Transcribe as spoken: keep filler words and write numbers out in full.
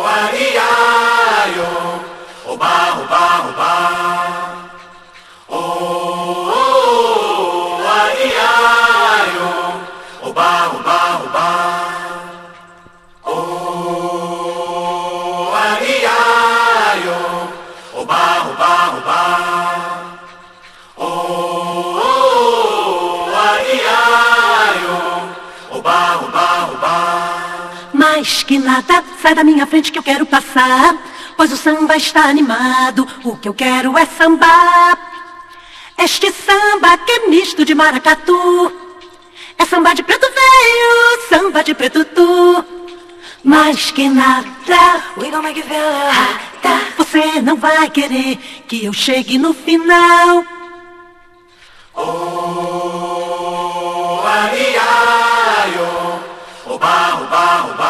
ai, ai, oh, oba, oba, oba. Oh, oh, ai, ai, oh, oba, oba, oba. Oh, ai, ai, oh, oba, oba, oba. Oh, oh, ai, ai, oh, oba, oba, oba. Mais que nada, sai da minha frente que eu quero passar, pois o samba está animado, o que eu quero é sambar. Este samba que é misto de maracatu, é samba de preto veio, samba de preto tu. Mais que nada, We gon' make you feel hot. você não vai querer que eu chegue no final. Oh, ai, ai, oh, oba, oba, oba.